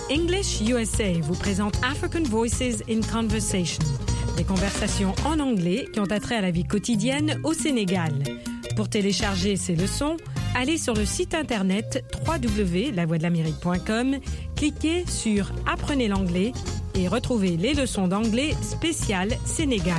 English USA vous présente African Voices in Conversation, des conversations en anglais qui ont attrait à la vie quotidienne au Sénégal. Pour télécharger ces leçons, allez sur le site internet www.lavoixdelamérique.com, cliquez sur « Apprenez l'anglais » et retrouvez les leçons d'anglais spéciales Sénégal.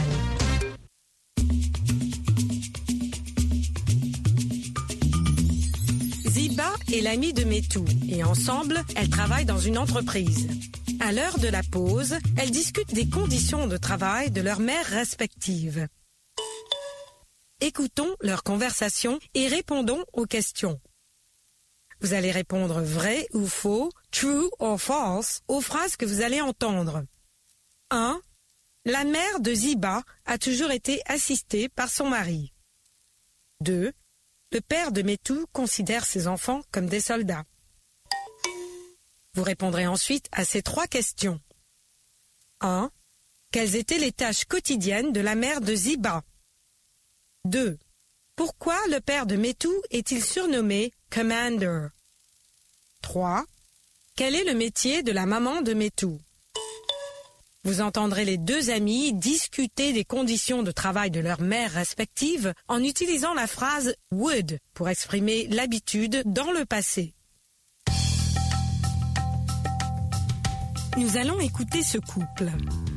Ziba est l'amie de Metou et ensemble, elles travaillent dans une entreprise. À l'heure de la pause, elles discutent des conditions de travail de leurs mères respectives. Écoutons leur conversation et répondons aux questions. Vous allez répondre vrai ou faux, true or false, aux phrases que vous allez entendre. 1. La mère de Ziba a toujours été assistée par son mari. 2. Le père de Metou considère ses enfants comme des soldats. Vous répondrez ensuite à ces 3 questions. 1. Quelles étaient les tâches quotidiennes de la mère de Ziba? 2. Pourquoi le père de Metou est-il surnommé Commander? 3. Quel est le métier de la maman de Metou? Vous entendrez les 2 amies discuter des conditions de travail de leurs mères respectives en utilisant la phrase « would » pour exprimer l'habitude dans le passé. Nous allons écouter ce couple.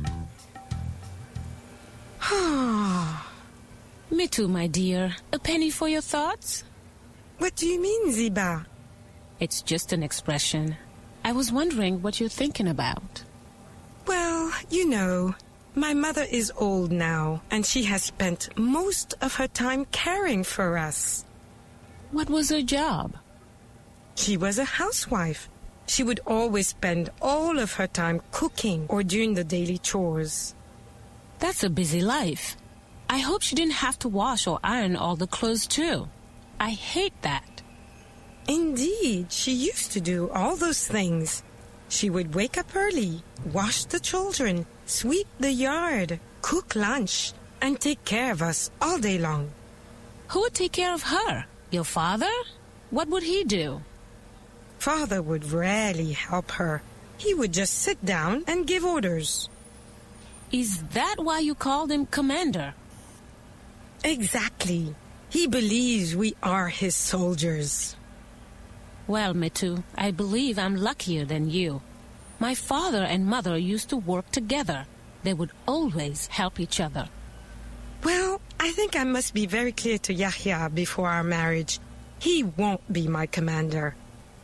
Metou, my dear, a penny for your thoughts? What do you mean, Ziba? It's just an expression. I was wondering what you're thinking about. Well, you know, my mother is old now, and she has spent most of her time caring for us. What was her job? She was a housewife. She would always spend all of her time cooking or doing the daily chores. That's a busy life. I hope she didn't have to wash or iron all the clothes too. I hate that. Indeed, she used to do all those things. She would wake up early, wash the children, sweep the yard, cook lunch, and take care of us all day long. Who would take care of her? Your father? What would he do? Father would rarely help her. He would just sit down and give orders. Is that why you called him Commander? Exactly. He believes we are his soldiers. Well, Metou, I believe I'm luckier than you. My father and mother used to work together. They would always help each other. Well, I think I must be very clear to Yahya before our marriage. He won't be my commander.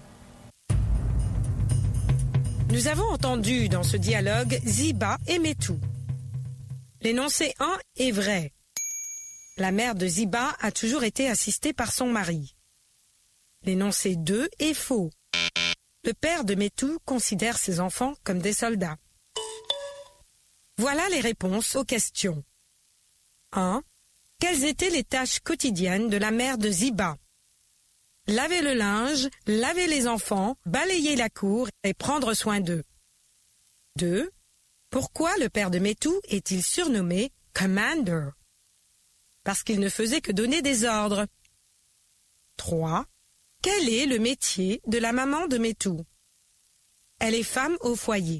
Nous avons entendu dans ce dialogue Ziba et Metou. L'énoncé 1 est vrai. La mère de Ziba a toujours été assistée par son mari. L'énoncé 2 est faux. Le père de Metou considère ses enfants comme des soldats. Voilà les réponses aux questions. 1. Quelles étaient les tâches quotidiennes de la mère de Ziba? Laver le linge, laver les enfants, balayer la cour et prendre soin d'eux. 2. Pourquoi le père de Metou est-il surnommé Commander? Parce qu'il ne faisait que donner des ordres. 3. Quel est le métier de la maman de Metou? Elle est femme au foyer.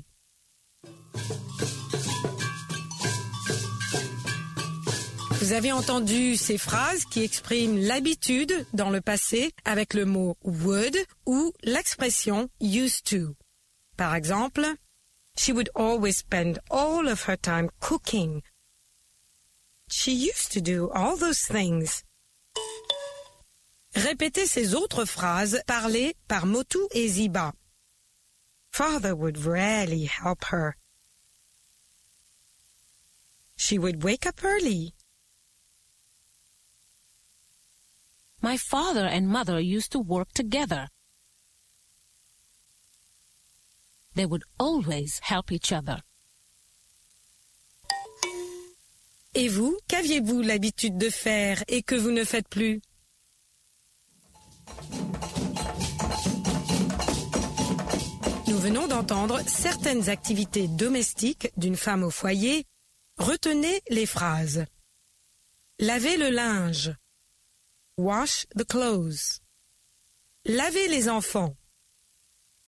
Vous avez entendu ces phrases qui expriment l'habitude dans le passé avec le mot would ou l'expression used to. Par exemple, she would always spend all of her time cooking. She used to do all those things. Répétez ces autres phrases parlées par Metou et Ziba. Father would rarely help her. She would wake up early. My father and mother used to work together. They would always help each other. Et vous, qu'aviez-vous l'habitude de faire et que vous ne faites plus? Nous venons d'entendre certaines activités domestiques d'une femme au foyer. Retenez les phrases. Laver le linge. Wash the clothes. Laver les enfants.